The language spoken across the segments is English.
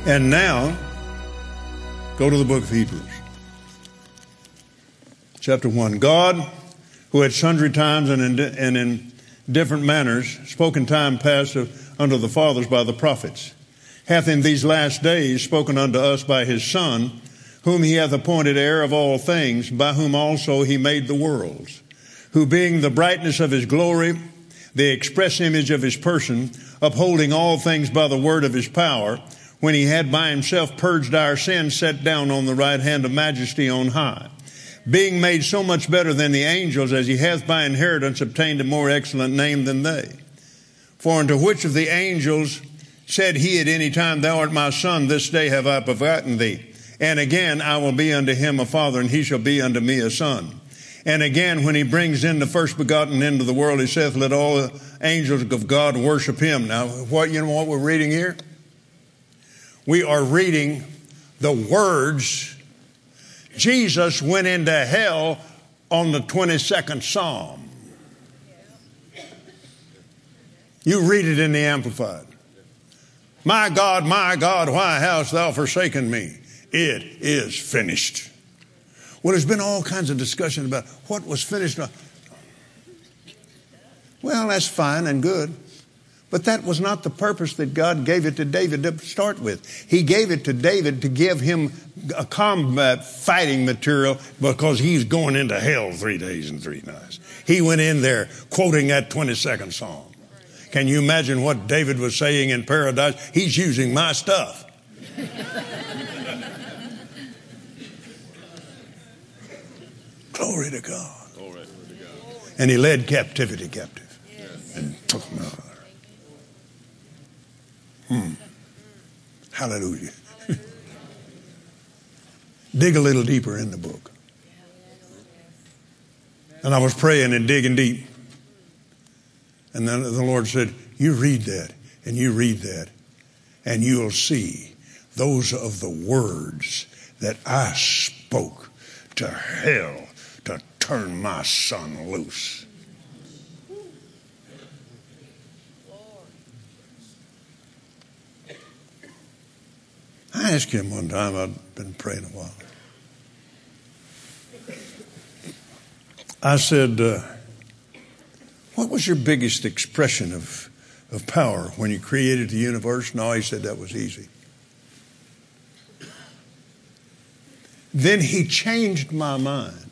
And now, go to the book of Hebrews. Chapter 1. God, who at sundry times and in different manners spoken time past unto the fathers by the prophets, hath in these last days spoken unto us by his Son, whom he hath appointed heir of all things, by whom also he made the worlds, who being the brightness of his glory, the express image of his person, upholding all things by the word of his power, when he had by himself purged our sins, sat down on the right hand of majesty on high, being made so much better than the angels, as he hath by inheritance obtained a more excellent name than they. For unto which of the angels said he at any time, Thou art my son, this day have I begotten thee? And again, I will be unto him a father, and he shall be unto me a son. And again, when he brings in the first begotten into the world, he saith, Let all the angels of God worship him. Now, what we're reading here? We are reading the words. Jesus went into hell on the 22nd Psalm. You read it in the Amplified. My God, why hast thou forsaken me? It is finished. Well, there's been all kinds of discussion about what was finished. Well, that's fine and good. But that was not the purpose that God gave it to David to start with. He gave it to David to give him a combat fighting material because he's going into hell 3 days and 3 nights. He went in there quoting that 22nd Psalm. Can you imagine what David was saying in paradise? He's using my stuff. Glory to God. And he led captivity captive and took them out. Hallelujah. Dig a little deeper in the book. And I was praying and digging deep. And then the Lord said, you read that and you read that, and you'll see those of the words that I spoke to hell to turn my son loose. I asked him one time, I'd been praying a while. I said, what was your biggest expression of power when you created the universe? No, he said that was easy. Then he changed my mind.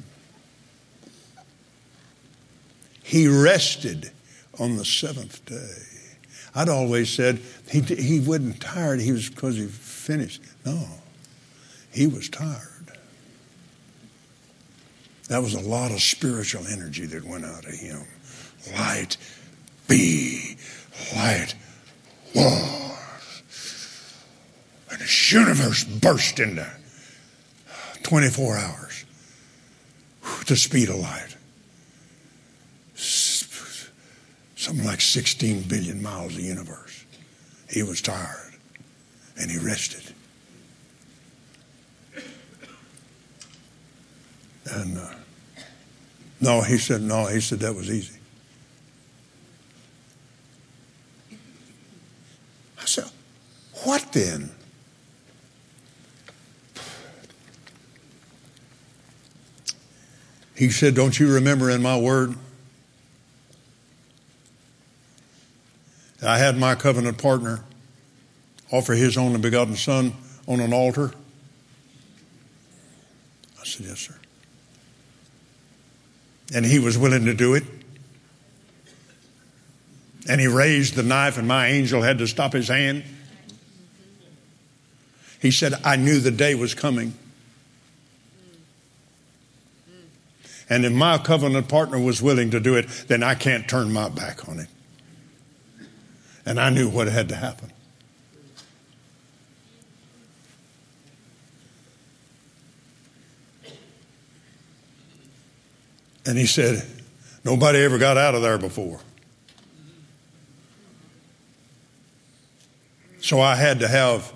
He rested on the 7th day. I'd always said he wasn't tired. He was because he finished. No, he was tired. That was a lot of spiritual energy that went out of him. Light be, light was. And this universe burst into 24 hours. The speed of light. Something like 16 billion miles of universe. He was tired and he rested. And he said that was easy. I said, what then? He said, don't you remember in my word? I had my covenant partner offer his only begotten son on an altar. I said, yes, sir. And he was willing to do it. And he raised the knife and my angel had to stop his hand. He said, I knew the day was coming. And if my covenant partner was willing to do it, then I can't turn my back on it. And I knew what had to happen. And he said, nobody ever got out of there before. So I had to have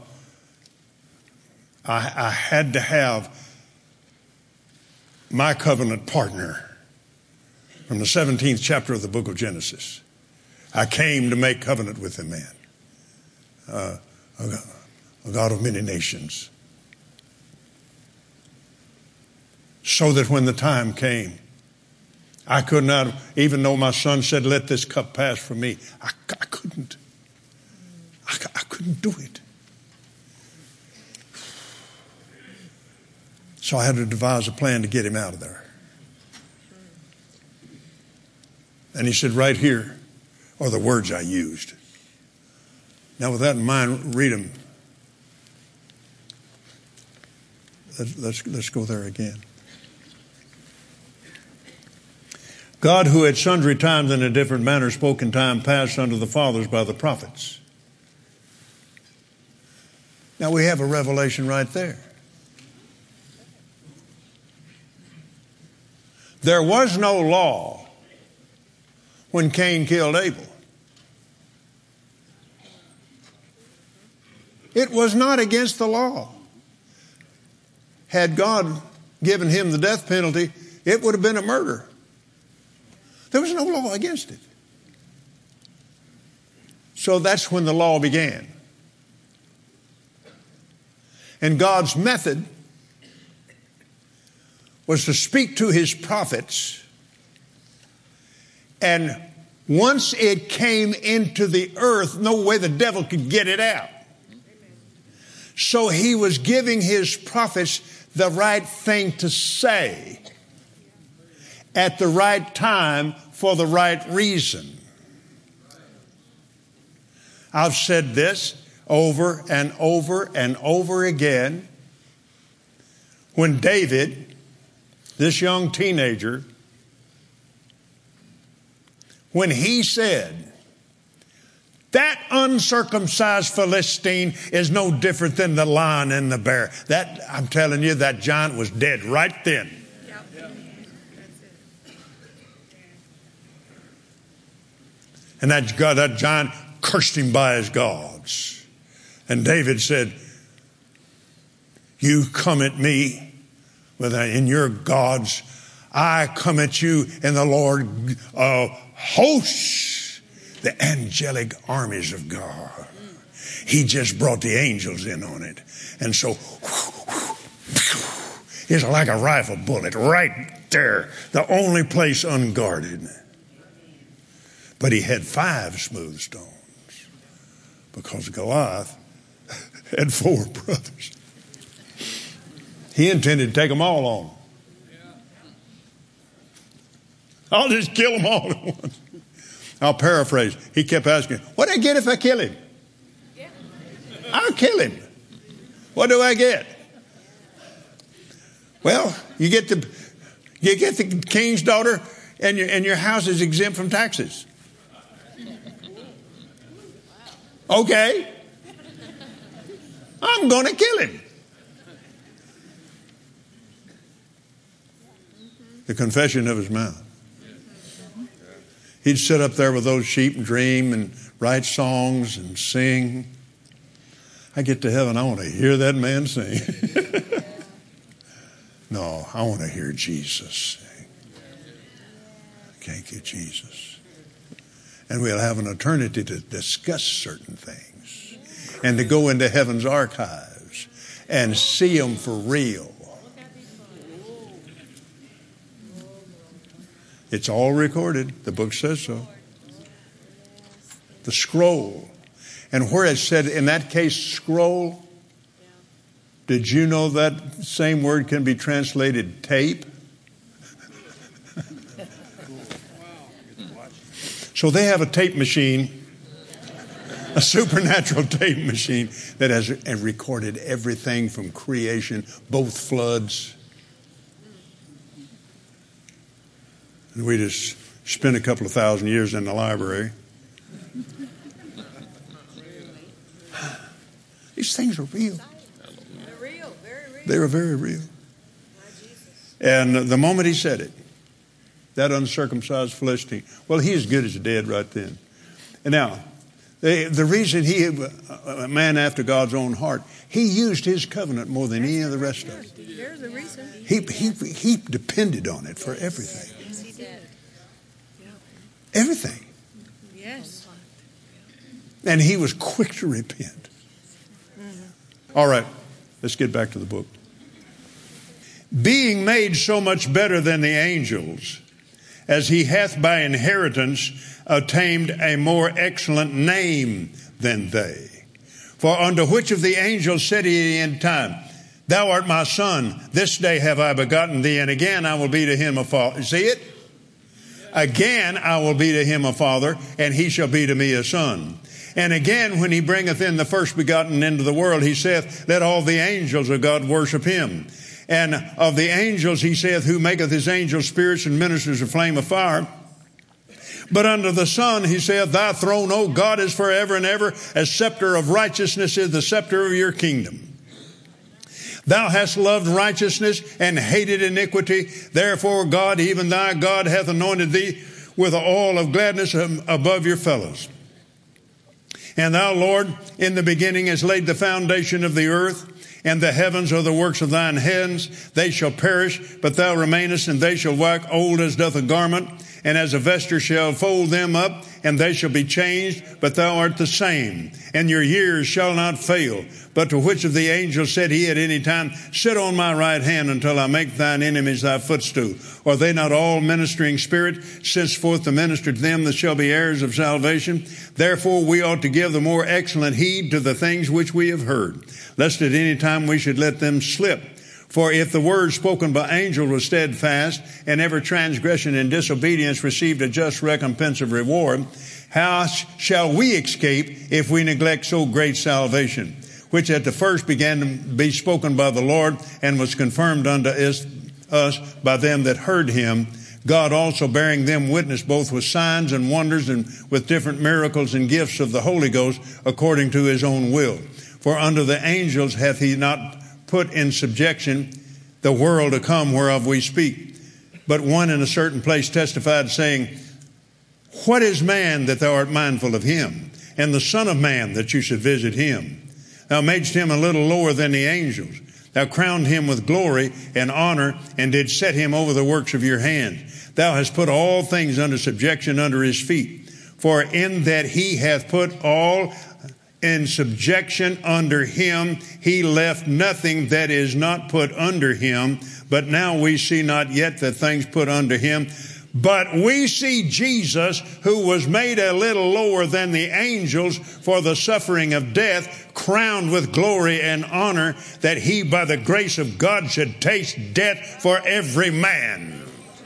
my covenant partner from the 17th chapter of the book of Genesis. I came to make covenant with the man. a God of many nations. So that when the time came, I could not, even though my son said, let this cup pass from me, I couldn't. I couldn't do it. So I had to devise a plan to get him out of there. And he said, right here are the words I used. Now with that in mind, read them. Let's go there again. God, who at sundry times and in different manners spoke in time past unto the fathers by the prophets. Now we have a revelation right there. There was no law when Cain killed Abel. It was not against the law. Had God given him the death penalty, it would have been a murder. There was no law against it. So that's when the law began. And God's method was to speak to his prophets, and once it came into the earth, no way the devil could get it out. So he was giving his prophets the right thing to say at the right time for the right reason. I've said this over and over and over again. When David, this young teenager, when he said, that uncircumcised Philistine is no different than the lion and the bear. That, I'm telling you, that giant was dead right then. Yep. And that giant cursed him by his gods. And David said, you come at me in your gods. I come at you in the Lord hosts, the angelic armies of God. He just brought the angels in on it. And so it's like a rifle bullet right there, the only place unguarded. But he had 5 smooth stones because Goliath had 4 brothers. He intended to take them all on. I'll just kill them all at once. I'll paraphrase. He kept asking, what do I get if I kill him? I'll kill him. What do I get? Well, you get the king's daughter, and your house is exempt from taxes. Okay. I'm going to kill him. The confession of his mouth. He'd sit up there with those sheep and dream and write songs and sing. I get to heaven, I want to hear that man sing. No, I want to hear Jesus sing. Thank you, Jesus. And we'll have an eternity to discuss certain things and to go into heaven's archives and see them for real. It's all recorded. The book says so. The scroll. And where it said, in that case, scroll, did you know that same word can be translated tape? So they have a tape machine, a supernatural tape machine that has recorded everything from creation, both floods. And we just spent a couple of thousand years in the library. These things are real. They're real, very real. They were very real. And the moment he said it, that uncircumcised Philistine, well, he as good as dead right then. And now, the reason he, a man after God's own heart, he used his covenant more than any of the rest of it. There's a reason. He depended on it for everything. Everything. Yes. And he was quick to repent. All right, let's get back to the book. Being made so much better than the angels, as he hath by inheritance attained a more excellent name than they. For unto which of the angels said he in time, Thou art my son, this day have I begotten thee, and again I will be to him a father. See it? Again I will be to him a father, and he shall be to me a son. And again, when he bringeth in the first begotten into the world, he saith, Let all the angels of God worship him. And of the angels, he saith, Who maketh his angels spirits and ministers a flame of fire. But unto the Son, he saith, Thy throne, O God, is forever and ever. A scepter of righteousness is the scepter of your kingdom. Thou hast loved righteousness and hated iniquity. Therefore God, even thy God, hath anointed thee with the oil of gladness above your fellows. And thou, Lord, in the beginning hast laid the foundation of the earth, and the heavens are the works of thine hands. They shall perish, but thou remainest, and they shall wax old as doth a garment, and as a vesture shall fold them up, and they shall be changed, but thou art the same, and your years shall not fail. But to which of the angels said he at any time, Sit on my right hand until I make thine enemies thy footstool? Are they not all ministering spirit, henceforth to minister to them that shall be heirs of salvation? Therefore we ought to give the more excellent heed to the things which we have heard, lest at any time we should let them slip. For if the word spoken by angels was steadfast, and every transgression and disobedience received a just recompense of reward, how shall we escape if we neglect so great salvation, which at the first began to be spoken by the Lord, and was confirmed unto us by them that heard him, God also bearing them witness both with signs and wonders, and with different miracles and gifts of the Holy Ghost, according to his own will. For unto the angels hath he not put in subjection the world to come whereof we speak. But one in a certain place testified, saying, What is man that thou art mindful of him? And the Son of Man that you should visit him? Thou madest him a little lower than the angels. Thou crowned him with glory and honor, and did set him over the works of your hands. Thou hast put all things under subjection under his feet. For in that he hath put all in subjection under him, he left nothing that is not put under him. But now we see not yet the things put under him. But we see Jesus, who was made a little lower than the angels for the suffering of death, crowned with glory and honor, that he by the grace of God should taste death for every man.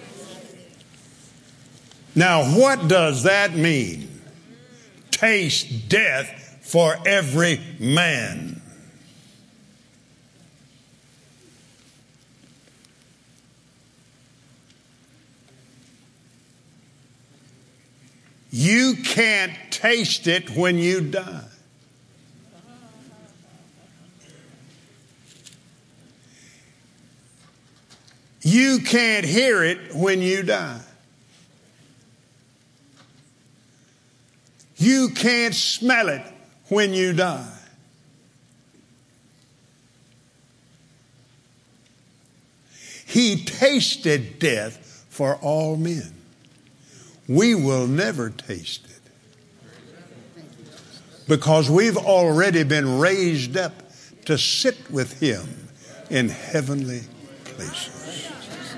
Now, what does that mean? Taste death for every man. You can't taste it when you die. You can't hear it when you die. You can't smell it when you die. He tasted death for all men. We will never taste it, because we've already been raised up to sit with him in heavenly places.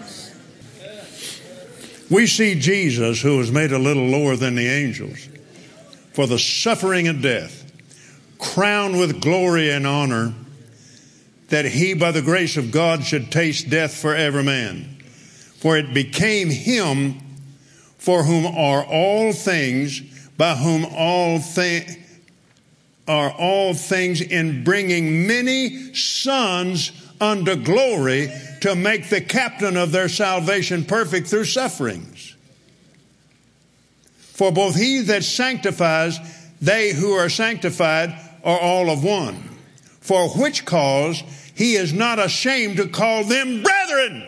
We see Jesus, who was made a little lower than the angels for the suffering of death, crowned with glory and honor, that he by the grace of God should taste death for every man. For it became him, for whom are all things, by whom are all things, in bringing many sons unto glory, to make the captain of their salvation perfect through sufferings. For both he that sanctifies, they who are sanctified, are all of one. For which cause he is not ashamed to call them brethren,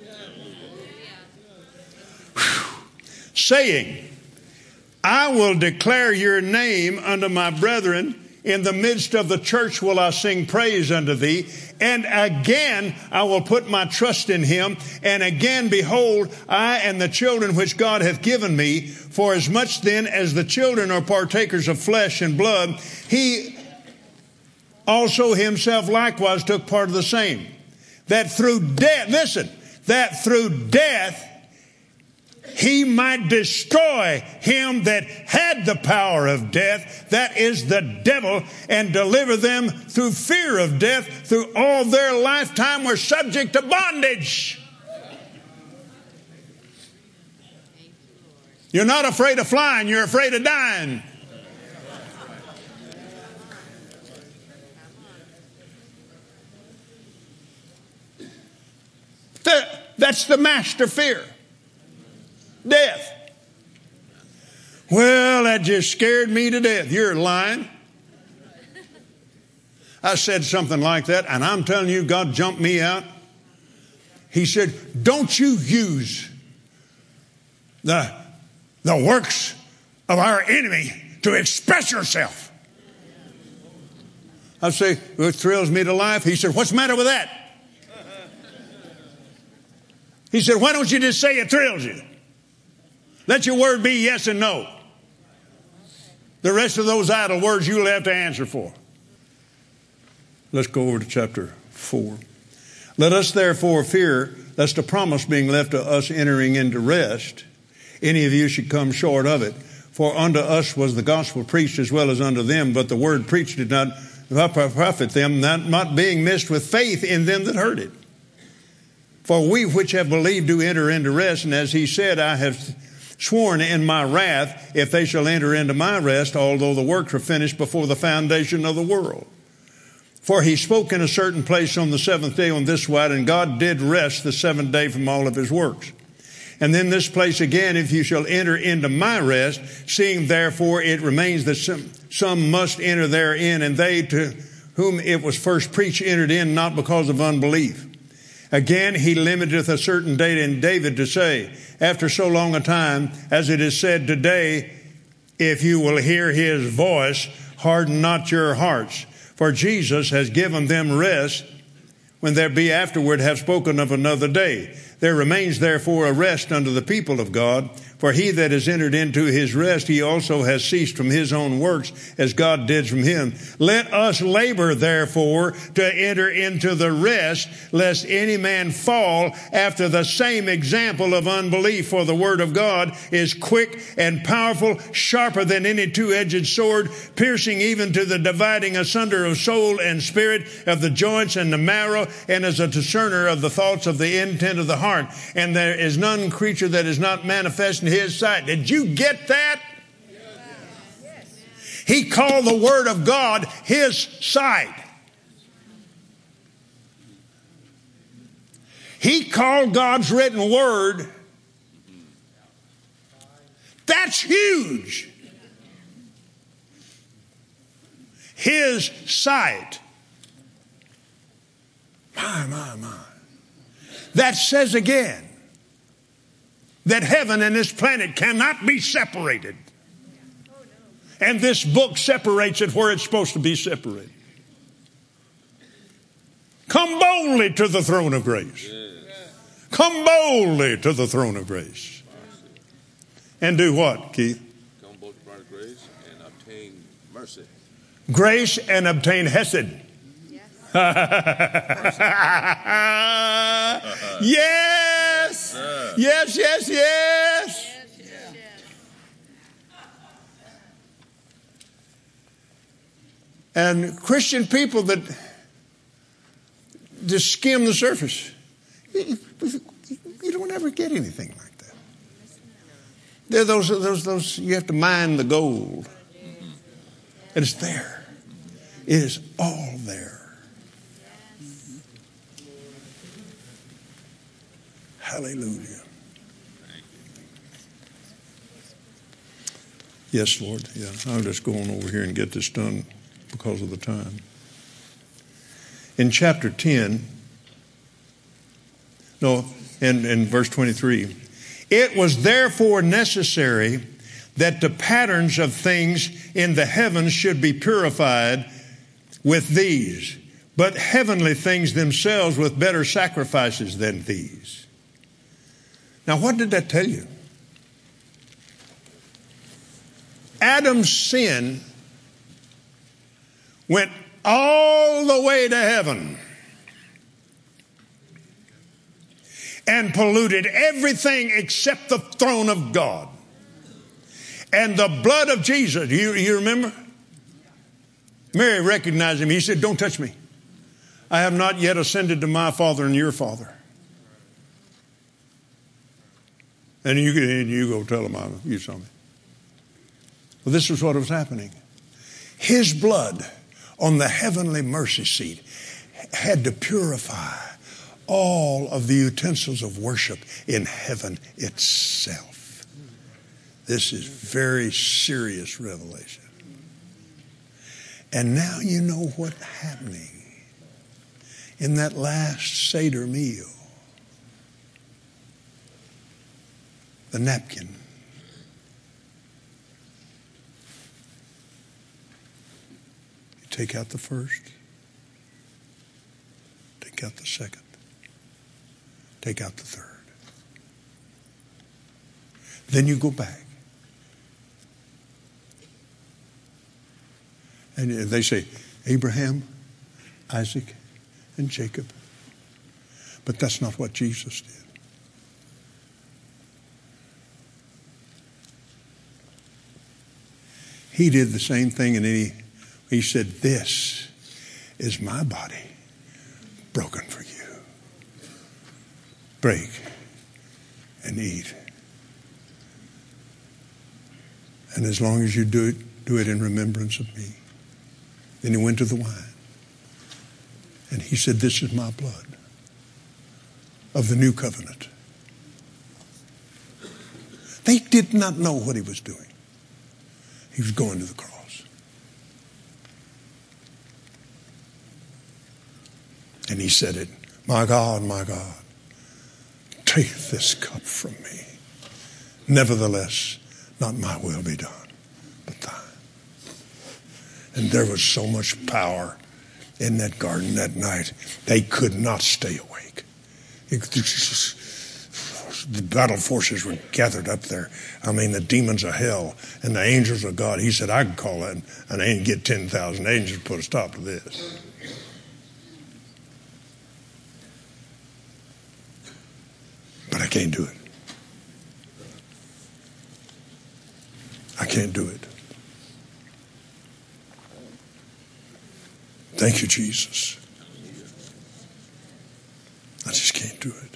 saying, I will declare your name unto my brethren. In the midst of the church will I sing praise unto thee. And again I will put my trust in him. And again, behold, I and the children which God hath given me. For as much then as the children are partakers of flesh and blood, he also himself likewise took part of the same, that through death, listen, that through death he might destroy him that had the power of death, that is the devil, and deliver them through fear of death, through all their lifetime were subject to bondage. You're not afraid of flying, you're afraid of dying. That's the master fear. Death. Well, that just scared me to death. You're lying. I said something like that, and I'm telling you, God jumped me out. He said, don't you use the works of our enemy to express yourself. I say, it thrills me to life. He said, what's the matter with that? He said, why don't you just say it thrills you? Let your word be yes and no. The rest of those idle words you'll have to answer for. Let's go over to chapter 4. Let us therefore fear, lest a promise being left to us entering into rest, any of you should come short of it. For unto us was the gospel preached as well as unto them, but the word preached did not profit them, not being mixed with faith in them that heard it. For we which have believed do enter into rest, and as he said, I have sworn in my wrath, if they shall enter into my rest, although the works were finished before the foundation of the world. For he spoke in a certain place on the seventh day on this wise, and God did rest the seventh day from all of his works. And then this place again, if you shall enter into my rest, seeing therefore it remains that some must enter therein, and they to whom it was first preached entered in, not because of unbelief. Again, he limiteth a certain date in David to say, after so long a time, as it is said today, if you will hear his voice, harden not your hearts. For Jesus has given them rest when there be afterward have spoken of another day. There remains therefore a rest unto the people of God. For he that has entered into his rest, he also has ceased from his own works, as God did from him. Let us labor, therefore, to enter into the rest, lest any man fall after the same example of unbelief. For the word of God is quick and powerful, sharper than any two-edged sword, piercing even to the dividing asunder of soul and spirit, of the joints and the marrow, and is a discerner of the thoughts of the intent of the heart. And there is none creature that is not manifest in his sight. Did you get that? Yes. He called the word of God his sight. He called God's written word. That's huge. His sight. My. That says again that heaven and this planet cannot be separated. And this book separates it where it's supposed to be separated. Come boldly to the throne of grace. Come boldly to the throne of grace. And do what, Keith? Come boldly to the grace and obtain mercy. Grace and obtain hesed. Yes. Yes. And Christian people that just skim the surface, you don't ever get anything like that. There are those you have to mine the gold. And it's there. It is all there. Hallelujah. Yes, Lord. Yeah, I'll just go on over here and get this done because of the time. In chapter 10, in verse 23, it was therefore necessary that the patterns of things in the heavens should be purified with these, but heavenly things themselves with better sacrifices than these. Now, what did that tell you? Adam's sin went all the way to heaven and polluted everything except the throne of God. And the blood of Jesus, you remember? Mary recognized him. He said, don't touch me. I have not yet ascended to my Father and your Father. And you go tell him you saw me. Well, this was what was happening. His blood on the heavenly mercy seat had to purify all of the utensils of worship in heaven itself. This is very serious revelation. And now you know what's happening in that last Seder meal. The napkin. You take out the first. Take out the second. Take out the third. Then you go back. And they say, Abraham, Isaac, and Jacob. But that's not what Jesus did. He did the same thing, and he said, this is my body broken for you. Break and eat. And as long as you do it in remembrance of me. Then he went to the wine. And he said, this is my blood of the new covenant. They did not know what he was doing. He was going to the cross. And he said it, my God, take this cup from me. Nevertheless, not my will be done, but thine. And there was so much power in that garden that night, they could not stay awake. The battle forces were gathered up there. I mean, the demons of hell and the angels of God. He said, I can call that and I get 10,000 angels to put a stop to this. But I can't do it. I can't do it. Thank you, Jesus. I just can't do it.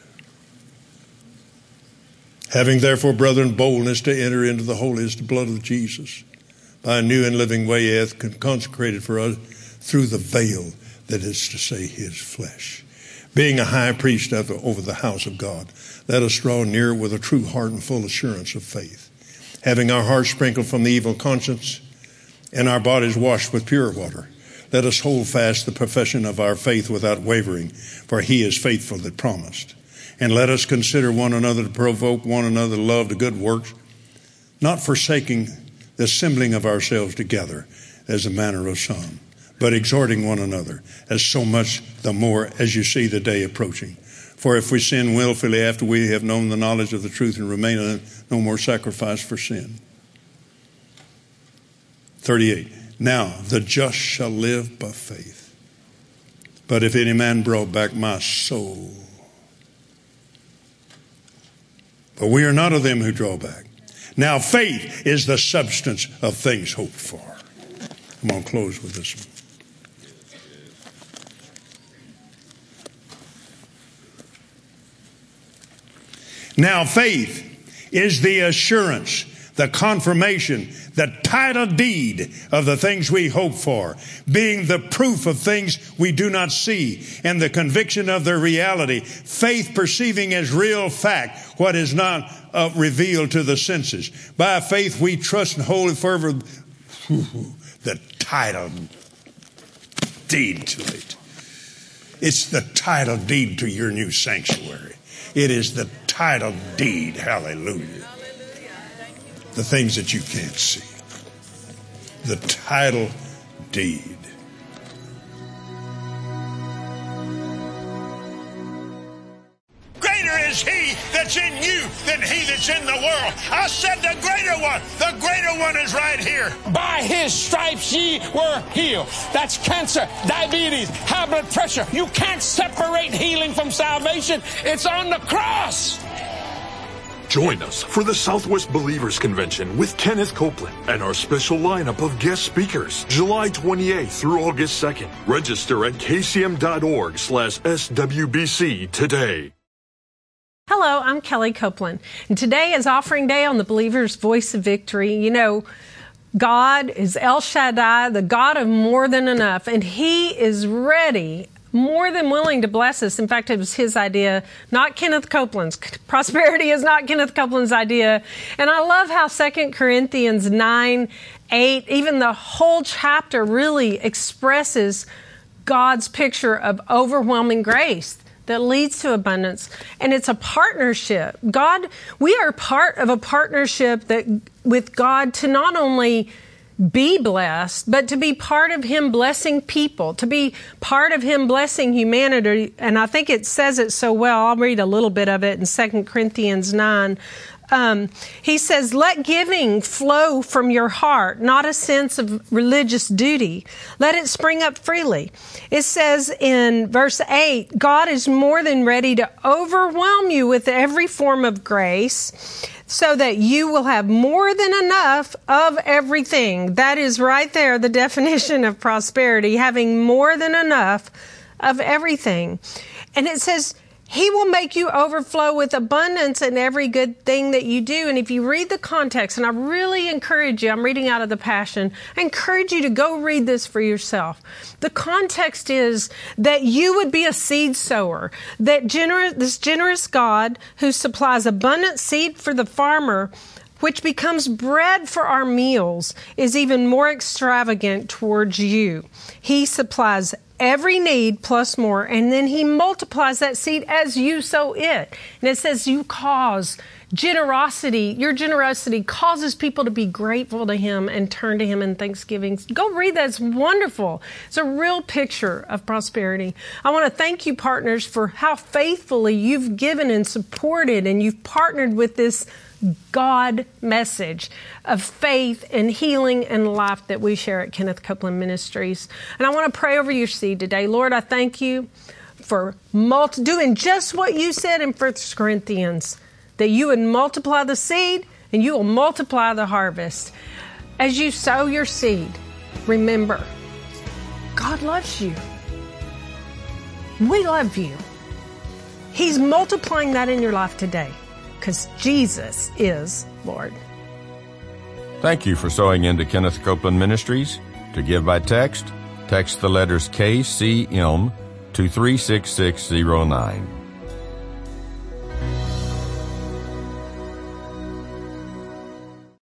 Having therefore, brethren, boldness to enter into the holiest, the blood of Jesus, by a new and living way he hath consecrated for us through the veil, that is to say, his flesh. Being a high priest over the house of God, let us draw near with a true heart and full assurance of faith, having our hearts sprinkled from the evil conscience and our bodies washed with pure water. Let us hold fast the profession of our faith without wavering, for he is faithful that promised. And let us consider one another to provoke one another to love to good works, not forsaking the assembling of ourselves together as the manner of some, but exhorting one another, as so much the more as you see the day approaching. For if we sin willfully after we have known the knowledge of the truth, and remain in no more sacrifice for sin. 38. Now the just shall live by faith. But if any man brought back my soul. But we are not of them who draw back. Now faith is the substance of things hoped for. I'm going to close with this one. Now faith is the assurance, the confirmation, the title deed of the things we hope for, being the proof of things we do not see, and the conviction of their reality. Faith perceiving as real fact what is not revealed to the senses. By faith we trust and hold fervor the title deed to it. It's the title deed to your new sanctuary. It is the title deed, hallelujah. The things that you can't see. The title deed. Greater is he that's in you than he that's in the world. I said the greater one is right here. By his stripes ye were healed. That's cancer, diabetes, high blood pressure. You can't separate healing from salvation. It's on the cross. Join us for the Southwest Believers Convention with Kenneth Copeland and our special lineup of guest speakers, July 28th through August 2nd. Register at kcm.org/SWBC today. Hello, I'm Kelly Copeland, and today is Offering Day on the Believer's Voice of Victory. You know, God is El Shaddai, the God of more than enough, and He is ready, more than willing to bless us. In fact, it was His idea, not Kenneth Copeland's. Prosperity is not Kenneth Copeland's idea. And I love how 2 Corinthians 9:8, even the whole chapter really expresses God's picture of overwhelming grace that leads to abundance. And it's a partnership. We are part of a partnership with God to not only be blessed, but to be part of Him blessing people, to be part of Him blessing humanity. And I think it says it so well. I'll read a little bit of it in 2 Corinthians 9. He says, let giving flow from your heart, not a sense of religious duty. Let it spring up freely. It says in verse 8, God is more than ready to overwhelm you with every form of grace so that you will have more than enough of everything. That is right there, the definition of prosperity, having more than enough of everything. And it says, He will make you overflow with abundance in every good thing that you do. And if you read the context, and I really encourage you, I'm reading out of the Passion, I encourage you to go read this for yourself. The context is that you would be a seed sower, that this generous God who supplies abundant seed for the farmer, which becomes bread for our meals, is even more extravagant towards you. He supplies every need plus more, and then He multiplies that seed as you sow it. And it says you cause generosity. Your generosity causes people to be grateful to Him and turn to Him in thanksgiving. Go read that. It's wonderful. It's a real picture of prosperity. I want to thank you, partners, for how faithfully you've given and supported, and you've partnered with this God message of faith and healing and life that we share at Kenneth Copeland Ministries. And I want to pray over your seed today. Lord, I thank you for doing just what you said in 1 Corinthians, that you would multiply the seed and you will multiply the harvest. As you sow your seed, remember, God loves you. We love you. He's multiplying that in your life today, because Jesus is Lord. Thank you for sowing into Kenneth Copeland Ministries. To give by text the letters KCM to 36609.